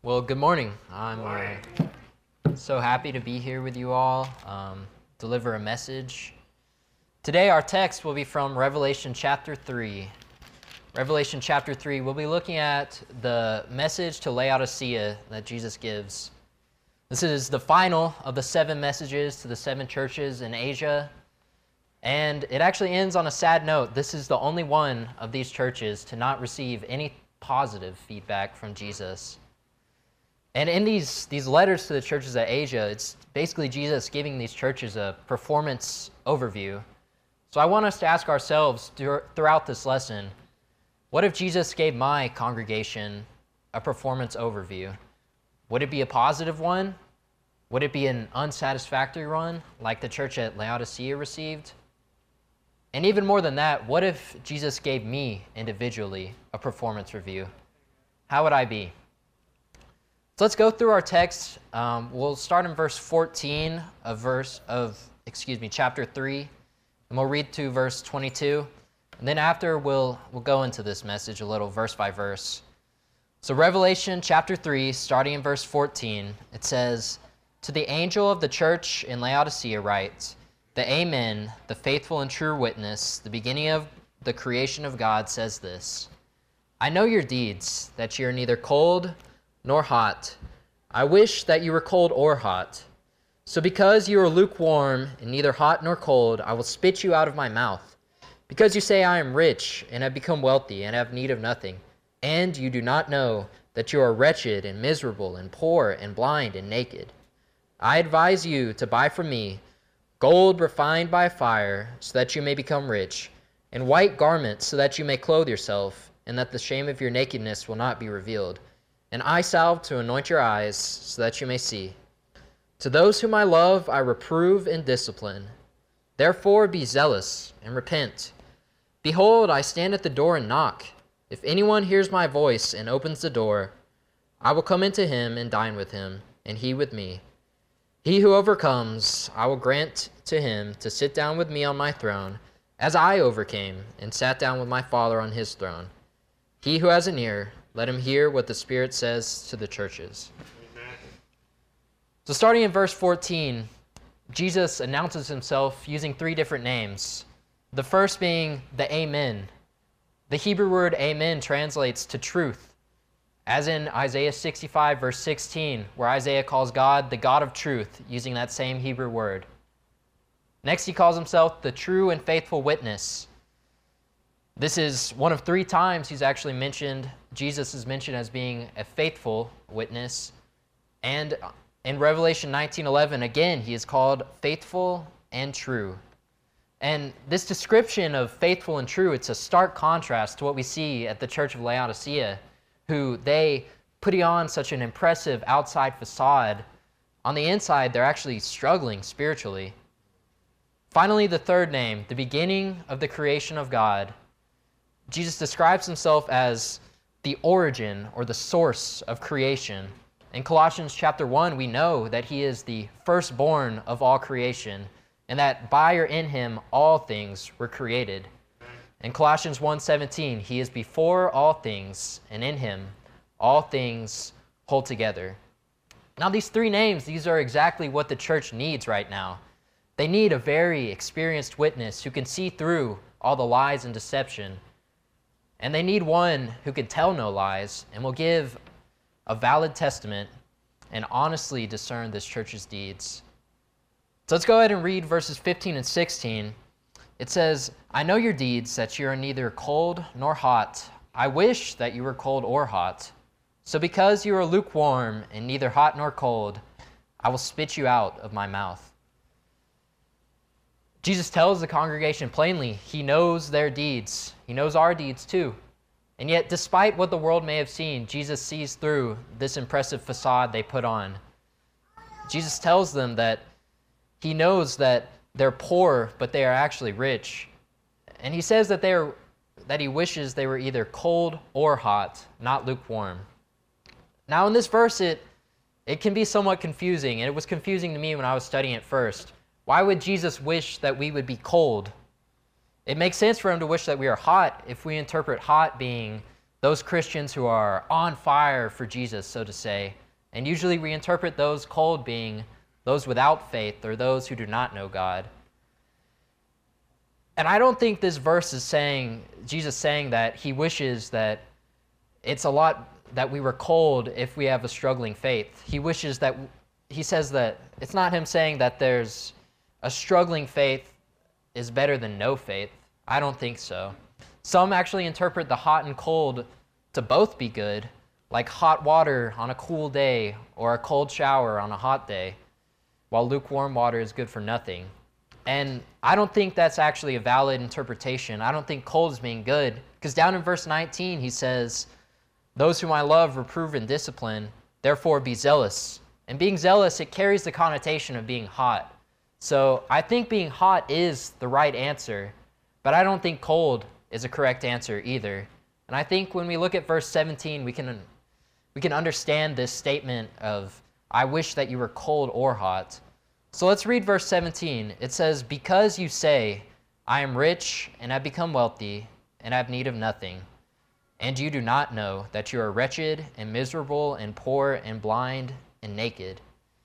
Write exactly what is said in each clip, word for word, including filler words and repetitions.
Well, good morning. I'm uh, so happy to be here with you all, um, deliver a message. Today our text will be from Revelation chapter three. Revelation chapter three, we'll be looking at the message to Laodicea that Jesus gives. This is the final of the seven messages to the seven churches in Asia, and it actually ends on a sad note. This is the only one of these churches to not receive any positive feedback from Jesus. And in these, these letters to the churches of Asia, it's basically Jesus giving these churches a performance overview. So I want us to ask ourselves throughout this lesson, what if Jesus gave my congregation a performance overview? Would it be a positive one? Would it be an unsatisfactory one, like the church at Laodicea received? And even more than that, what if Jesus gave me individually a performance review? How would I be? So let's go through our text. Um, we'll start in verse fourteen of verse of excuse me, chapter three, and we'll read to verse twenty-two. And then after we'll we'll go into this message a little verse by verse. So Revelation chapter three, starting in verse fourteen, it says, "To the angel of the church in Laodicea write, the Amen, the faithful and true witness, the beginning of the creation of God, says this: I know your deeds, that you are neither cold nor hot. I wish that you were cold or hot. So because you are lukewarm and neither hot nor cold, I will spit you out of my mouth. Because you say, I am rich and have become wealthy and have need of nothing, and you do not know that you are wretched and miserable and poor and blind and naked. I advise you to buy from me gold refined by fire, so that you may become rich, and white garments, so that you may clothe yourself, and that the shame of your nakedness will not be revealed, and eye salve to anoint your eyes, so that you may see. To those whom I love, I reprove and discipline. Therefore be zealous and repent. Behold, I stand at the door and knock. If anyone hears my voice and opens the door, I will come into him and dine with him, and he with me. He who overcomes, I will grant to him to sit down with me on my throne, as I overcame and sat down with my Father on his throne. He who has an ear, let him hear what the Spirit says to the churches." Amen. So starting in verse fourteen, Jesus announces himself using three different names. The first being the Amen. The Hebrew word Amen translates to truth, as in Isaiah sixty-five, verse sixteen, where Isaiah calls God the God of truth, using that same Hebrew word. Next, he calls himself the true and faithful witness. This is one of three times he's actually mentioned, Jesus is mentioned as being a faithful witness. And in Revelation nineteen eleven, again, he is called faithful and true. And this description of faithful and true, it's a stark contrast to what we see at the church of Laodicea, who they put on such an impressive outside facade. On the inside, they're actually struggling spiritually. Finally, the third name, the beginning of the creation of God. Jesus describes himself as the origin or the source of creation. In Colossians chapter one, we know that he is the firstborn of all creation, and that by or in him all things were created. In Colossians one seventeen, he is before all things, and in him all things hold together. Now these three names, these are exactly what the church needs right now. They need a very experienced witness who can see through all the lies and deception. And they need one who can tell no lies and will give a valid testament and honestly discern this church's deeds. So let's go ahead and read verses fifteen and sixteen. It says, I know your deeds, that you are neither cold nor hot. I wish that you were cold or hot. So because you are lukewarm and neither hot nor cold, I will spit you out of my mouth. Jesus tells the congregation plainly, he knows their deeds. He knows our deeds too. And yet, despite what the world may have seen, Jesus sees through this impressive facade they put on. Jesus tells them that he knows that they're poor, but they are actually rich. And he says that they are, that he wishes they were either cold or hot, not lukewarm. Now in this verse, it, it can be somewhat confusing, and it was confusing to me when I was studying it first. Why would Jesus wish that we would be cold? It makes sense for him to wish that we are hot if we interpret hot being those Christians who are on fire for Jesus, so to say. And usually we interpret those cold being those without faith or those who do not know God. And I don't think this verse is saying, Jesus saying that he wishes that it's a lot that we were cold if we have a struggling faith. He wishes that, he says that, it's not him saying that there's a struggling faith is better than no faith. I don't think so. Some actually interpret the hot and cold to both be good, like hot water on a cool day or a cold shower on a hot day, while lukewarm water is good for nothing. And I don't think that's actually a valid interpretation. I don't think cold is being good, because down in verse nineteen, he says, "Those whom I love reprove and discipline, therefore be zealous." And being zealous, it carries the connotation of being hot. So I think being hot is the right answer, but I don't think cold is a correct answer either. And I think when we look at verse seventeen, we can, we can understand this statement of, "I wish that you were cold or hot." So let's read verse seventeen. It says, "Because you say, I am rich and have become wealthy and have need of nothing, and you do not know that you are wretched and miserable and poor and blind and naked."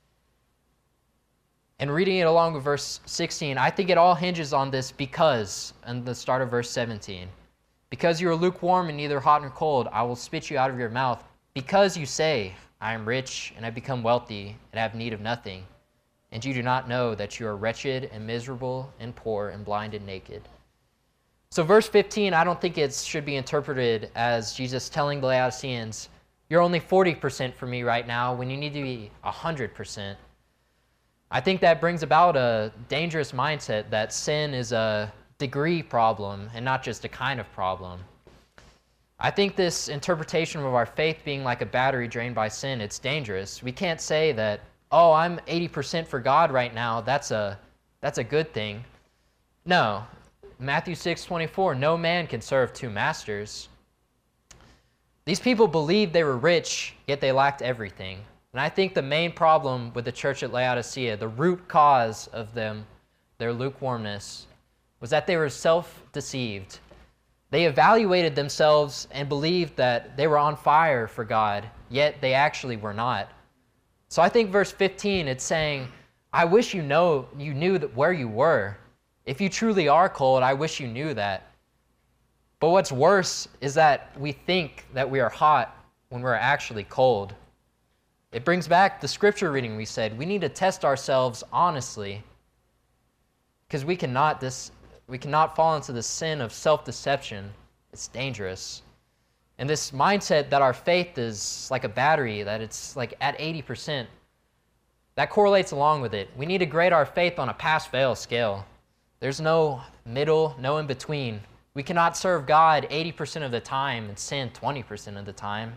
And reading it along with verse sixteen, I think it all hinges on this "because" in the start of verse seventeen. "Because you are lukewarm and neither hot nor cold, I will spit you out of your mouth. Because you say, I am rich and have become wealthy and have need of nothing, and you do not know that you are wretched and miserable and poor and blind and naked." So verse fifteen, I don't think it should be interpreted as Jesus telling the Laodiceans, "You're only forty percent for me right now when you need to be one hundred percent. I think that brings about a dangerous mindset that sin is a degree problem and not just a kind of problem. I think this interpretation of our faith being like a battery drained by sin, it's dangerous. We can't say that, "Oh, I'm eighty percent for God right now. That's a, that's a good thing." No. Matthew six twenty-four, "No man can serve two masters." These people believed they were rich, yet they lacked everything. And I think the main problem with the church at Laodicea, the root cause of them, their lukewarmness, was that they were self-deceived. They evaluated themselves and believed that they were on fire for God, yet they actually were not. So I think verse fifteen, it's saying, "I wish you know you knew that where you were. If you truly are cold, I wish you knew that." But what's worse is that we think that we are hot when we're actually cold. It brings back the scripture reading we said. We need to test ourselves honestly, because we cannot this we cannot fall into the sin of self-deception. It's dangerous. And this mindset that our faith is like a battery, that it's like at eighty percent, that correlates along with it. We need to grade our faith on a pass-fail scale. There's no middle, no in-between. We cannot serve God eighty percent of the time and sin twenty percent of the time.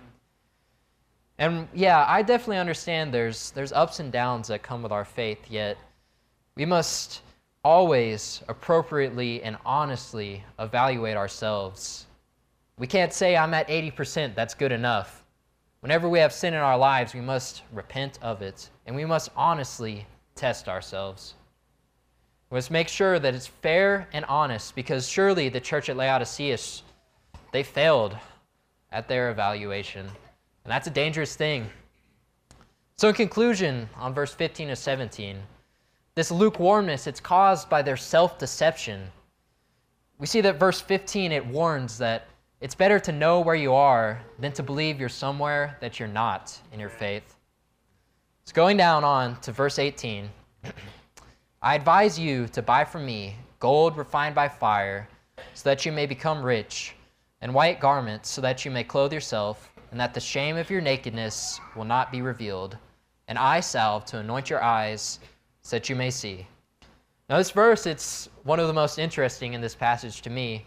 And yeah, I definitely understand there's, there's ups and downs that come with our faith, yet we must always appropriately and honestly evaluate ourselves. We can't say, "I'm at eighty percent, that's good enough." Whenever we have sin in our lives, we must repent of it, and we must honestly test ourselves. We must make sure that it's fair and honest, because surely the church at Laodicea, they failed at their evaluation, and that's a dangerous thing. So in conclusion, on verse fifteen to seventeen, this lukewarmness, it's caused by their self-deception. We see that verse fifteen, it warns that it's better to know where you are than to believe you're somewhere that you're not in your faith. So going down on to verse eighteen, "I advise you to buy from me gold refined by fire, so that you may become rich, and white garments, so that you may clothe yourself, and that the shame of your nakedness will not be revealed, and eye salve to anoint your eyes, so that you may see." Now this verse, it's one of the most interesting in this passage to me.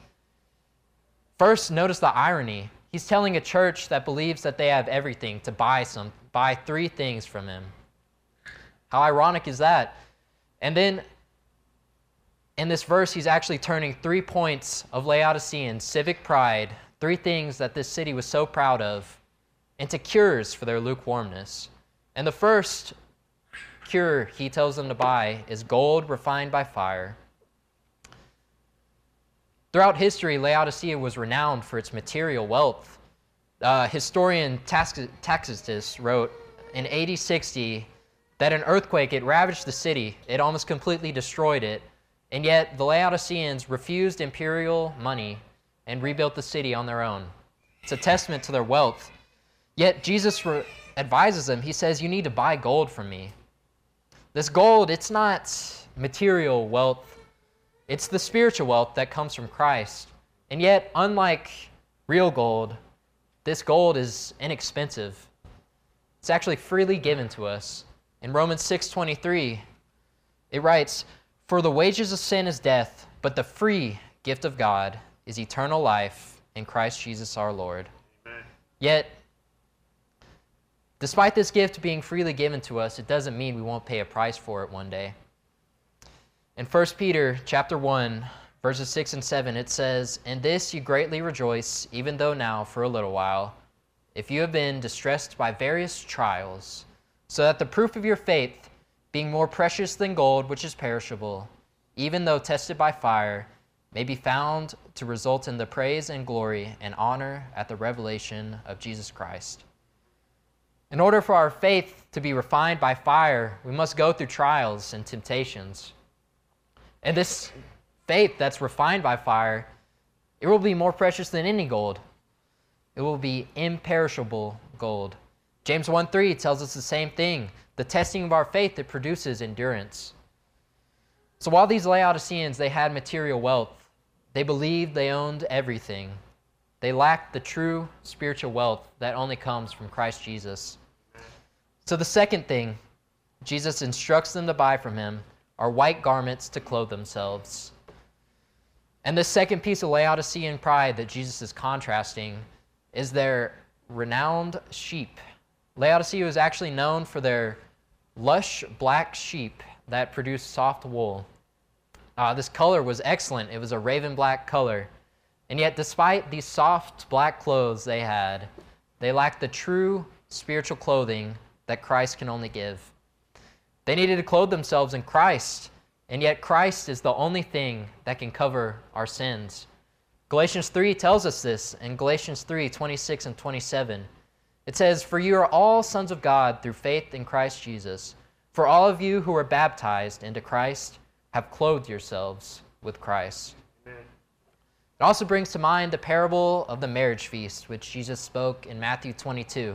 First, notice the irony. He's telling a church that believes that they have everything to buy some, buy three things from him. How ironic is that? And then in this verse, he's actually turning three points of Laodicean civic pride, three things that this city was so proud of, into cures for their lukewarmness. And the first cure he tells them to buy is gold refined by fire. Throughout history, Laodicea was renowned for its material wealth. Uh, historian Tacitus wrote in A D sixty that an earthquake, it ravaged the city. It almost completely destroyed it. And yet the Laodiceans refused imperial money and rebuilt the city on their own. It's a testament to their wealth. Yet Jesus re- advises them. He says, you need to buy gold from me. This gold, it's not material wealth. It's the spiritual wealth that comes from Christ. And yet, unlike real gold, this gold is inexpensive. It's actually freely given to us. In Romans six twenty-three, it writes, for the wages of sin is death, but the free gift of God is eternal life in Christ Jesus our Lord. Amen. Yet, despite this gift being freely given to us, it doesn't mean we won't pay a price for it one day. In First Peter chapter one, verses six and seven, it says, in this you greatly rejoice, even though now for a little while, if you have been distressed by various trials, so that the proof of your faith, being more precious than gold, which is perishable, even though tested by fire, may be found to result in the praise and glory and honor at the revelation of Jesus Christ. In order for our faith to be refined by fire, we must go through trials and temptations. And this faith that's refined by fire, it will be more precious than any gold. It will be imperishable gold. James one three tells us the same thing. The testing of our faith, it produces endurance. So while these Laodiceans, they had material wealth, they believed they owned everything. They lacked the true spiritual wealth that only comes from Christ Jesus. So the second thing Jesus instructs them to buy from him are white garments to clothe themselves. And the second piece of Laodicean pride that Jesus is contrasting is their renowned sheep. Laodicea was actually known for their lush black sheep that produced soft wool. Uh, this color was excellent. It was a raven black color. And yet, despite these soft black clothes they had, they lacked the true spiritual clothing that Christ can only give. They needed to clothe themselves in Christ, and yet Christ is the only thing that can cover our sins. Galatians three tells us this in Galatians three twenty-six and twenty-seven. It says, for you are all sons of God through faith in Christ Jesus. For all of you who are baptized into Christ have clothed yourselves with Christ. Amen. It also brings to mind the parable of the marriage feast, which Jesus spoke in Matthew twenty-two.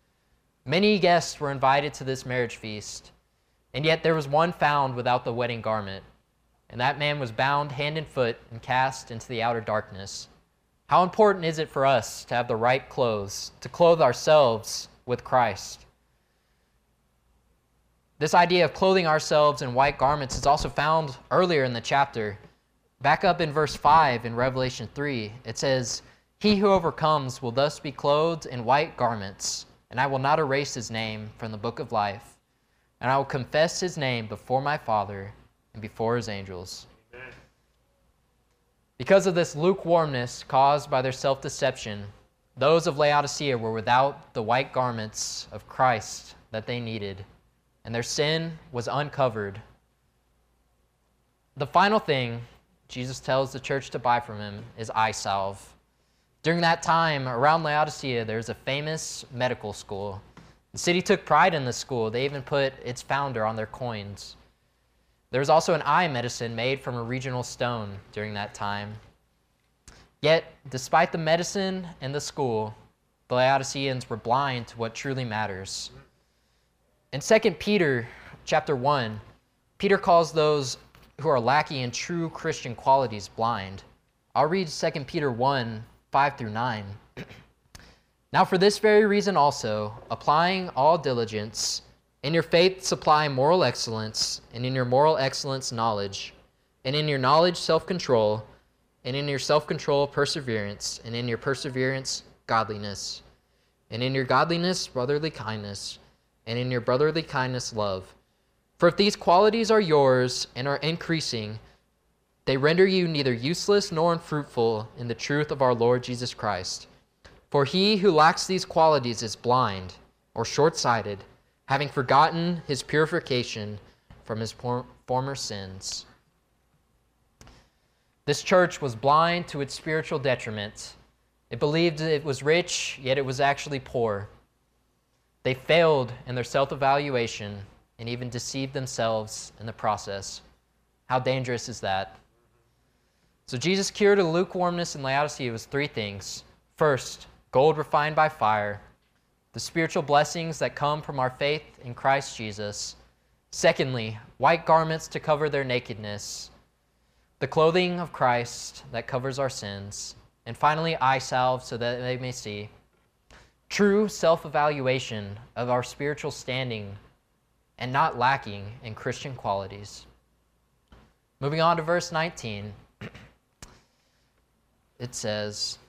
Many guests were invited to this marriage feast, and yet there was one found without the wedding garment, and that man was bound hand and foot and cast into the outer darkness. How important is it for us to have the right clothes, to clothe ourselves with Christ? This idea of clothing ourselves in white garments is also found earlier in the chapter. Back up in verse five in Revelation three, it says, he who overcomes will thus be clothed in white garments, and I will not erase his name from the book of life, and I will confess his name before my Father and before his angels. Amen. Because of this lukewarmness caused by their self-deception, those of Laodicea were without the white garments of Christ that they needed, and their sin was uncovered. The final thing Jesus tells the church to buy from him is eye salve. During that time, around Laodicea, there's a famous medical school. The city took pride in this school. They even put its founder on their coins. There was also an eye medicine made from a regional stone during that time. Yet, despite the medicine and the school, the Laodiceans were blind to what truly matters. In Second Peter chapter one, Peter calls those who are lacking in true Christian qualities blind. I'll read Second Peter one, five through nine. Now for this very reason also, applying all diligence, in your faith supply moral excellence, and in your moral excellence knowledge, and in your knowledge self-control, and in your self-control perseverance, and in your perseverance godliness, and in your godliness brotherly kindness, and in your brotherly kindness love. For if these qualities are yours and are increasing, they render you neither useless nor unfruitful in the truth of our Lord Jesus Christ. For he who lacks these qualities is blind or short-sighted, having forgotten his purification from his por- former sins. This church was blind to its spiritual detriment. It believed it was rich, yet it was actually poor. They failed in their self-evaluation and even deceived themselves in the process. How dangerous is that? So Jesus' cure to lukewarmness in Laodicea was three things. First, gold refined by fire, the spiritual blessings that come from our faith in Christ Jesus. Secondly, white garments to cover their nakedness, the clothing of Christ that covers our sins. And finally, eye salve so that they may see. True self-evaluation of our spiritual standing and not lacking in Christian qualities. Moving on to verse nineteen, it says,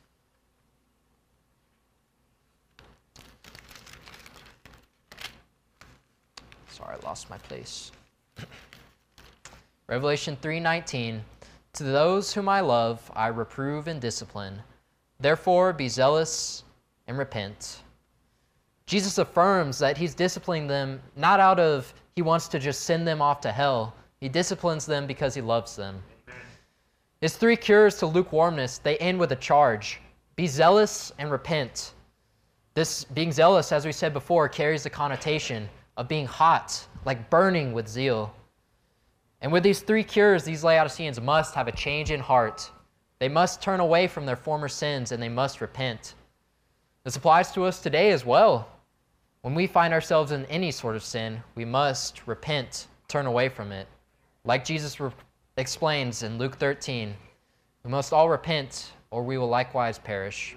sorry, I lost my place. Revelation three nineteen, to those whom I love, I reprove and discipline. Therefore, be zealous and repent. Jesus affirms that he's disciplining them not out of he wants to just send them off to hell. He disciplines them because he loves them. Amen. His three cures to lukewarmness, they end with a charge. Be zealous and repent. This being zealous, as we said before, carries the connotation of being hot, like burning with zeal. And with these three cures, these Laodiceans must have a change in heart. They must turn away from their former sins and they must repent. This applies to us today as well. When we find ourselves in any sort of sin, we must repent, turn away from it. Like Jesus re- explains in Luke thirteen, we must all repent or we will likewise perish.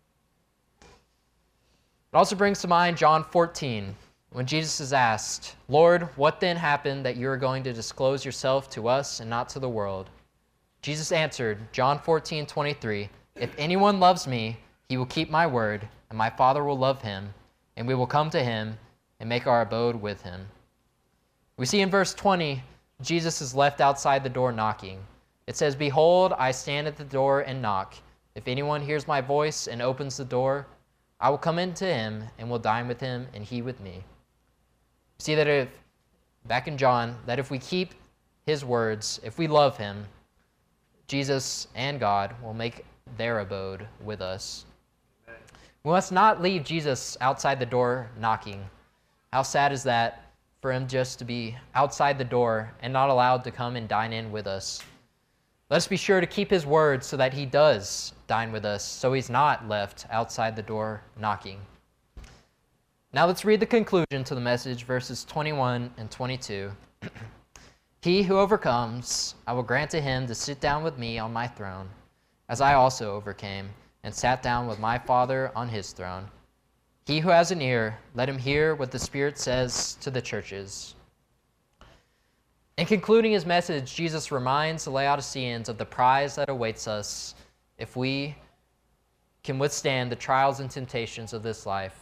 It also brings to mind John fourteen, when Jesus is asked, Lord, what then happened that you are going to disclose yourself to us and not to the world? Jesus answered, John fourteen twenty-three, if anyone loves me, he will keep my word, and my Father will love him, and we will come to him and make our abode with him. We see in verse twenty, Jesus is left outside the door knocking. It says, behold, I stand at the door and knock. If anyone hears my voice and opens the door, I will come into him and will dine with him and he with me. See that if, back in John, that if we keep his words, if we love him, Jesus and God will make their abode with us. Amen. We must not leave Jesus outside the door knocking. How sad is that for him just to be outside the door and not allowed to come and dine in with us? Let us be sure to keep his word so that he does dine with us, so he's not left outside the door knocking. Now let's read the conclusion to the message, verses twenty-one and twenty-two. He who overcomes, I will grant to him to sit down with me on my throne, as I also overcame and sat down with my Father on his throne. He who has an ear, let him hear what the Spirit says to the churches. In concluding his message, Jesus reminds the Laodiceans of the prize that awaits us if we can withstand the trials and temptations of this life.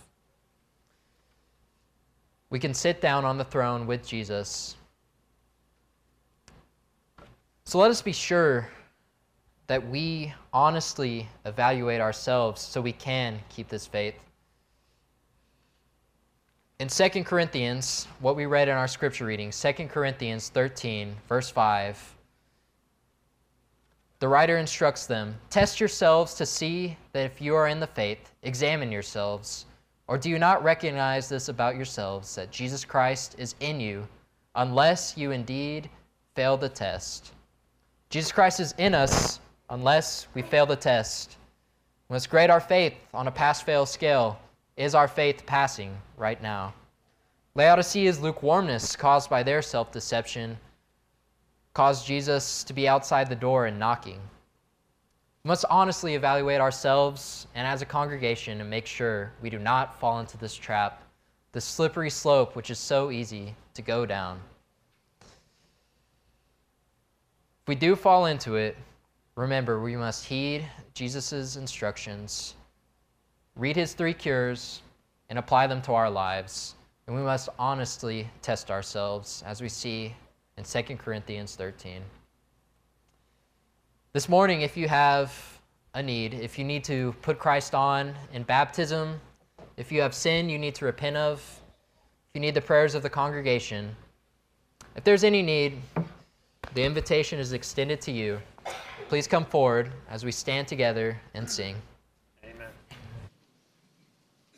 We can sit down on the throne with Jesus. So let us be sure that we honestly evaluate ourselves so we can keep this faith. In Second Corinthians, what we read in our scripture reading, Second Corinthians thirteen, verse five, the writer instructs them, test yourselves to see that if you are in the faith, examine yourselves. Or do you not recognize this about yourselves, that Jesus Christ is in you, unless you indeed fail the test? Jesus Christ is in us unless we fail the test. Let's grade our faith on a pass-fail scale. Is our faith passing right now? Laodicea's lukewarmness caused by their self-deception caused Jesus to be outside the door and knocking. We must honestly evaluate ourselves and as a congregation and make sure we do not fall into this trap, this slippery slope which is so easy to go down. If we do fall into it, remember we must heed Jesus' instructions, read his three cures, and apply them to our lives. And we must honestly test ourselves, as we see in Second Corinthians thirteen. This morning, if you have a need, if you need to put Christ on in baptism, if you have sin you need to repent of, if you need the prayers of the congregation, if there's any need, the invitation is extended to you. Please come forward as we stand together and sing.